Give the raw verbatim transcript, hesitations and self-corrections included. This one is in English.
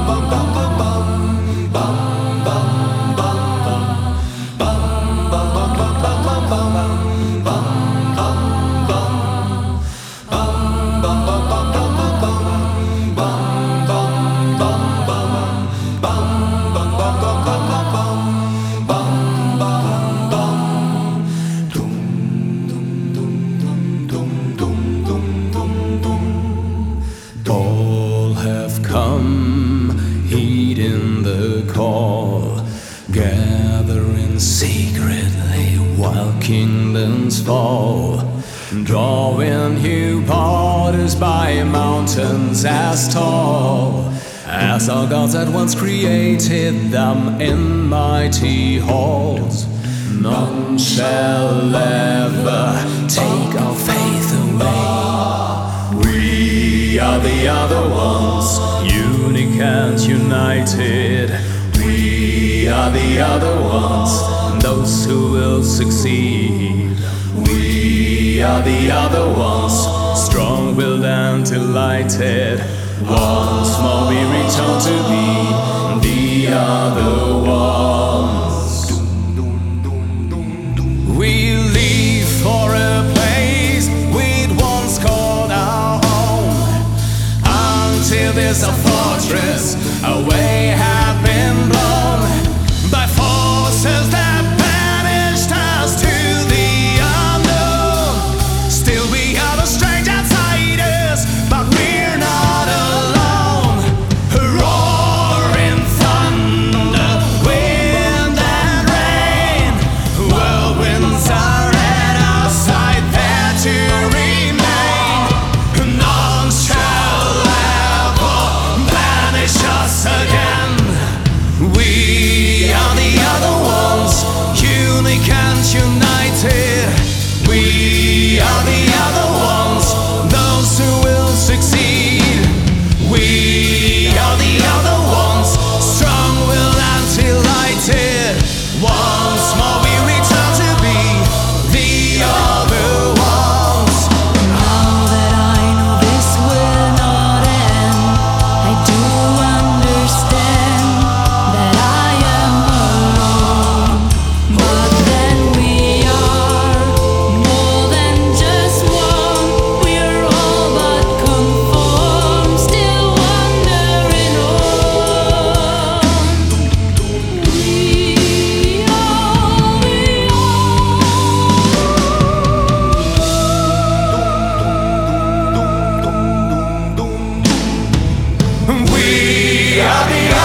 All have come, heeding the call, gathering secretly while kingdoms fall, drawing new borders by mountains as tall as our gods that once created them in mighty halls. None shall ever take our faith away. We are the other ones, unique and united. We are the other ones, those who will succeed. We are the other ones, strong-willed and delighted. Once more we return to be the other ones. We leave for a place we'd once called our home, until there's a fortress, a way had been blown by forces that banished us to the unknown. Still we are the strange outsiders, but we're not alone. Roaring thunder, wind and rain, whirlwinds are at our side, there to remain. None shall ever banish us again. We are the other ones, unique and united. We are the other ones, those who will succeed. We are the other ones, strong-willed and delighted. Once more we return to be the other ones. Now that I know this will not end, I do understand that I am alone. But then we are more than just one. We're all but conformed, still wandering on. We are, we We are the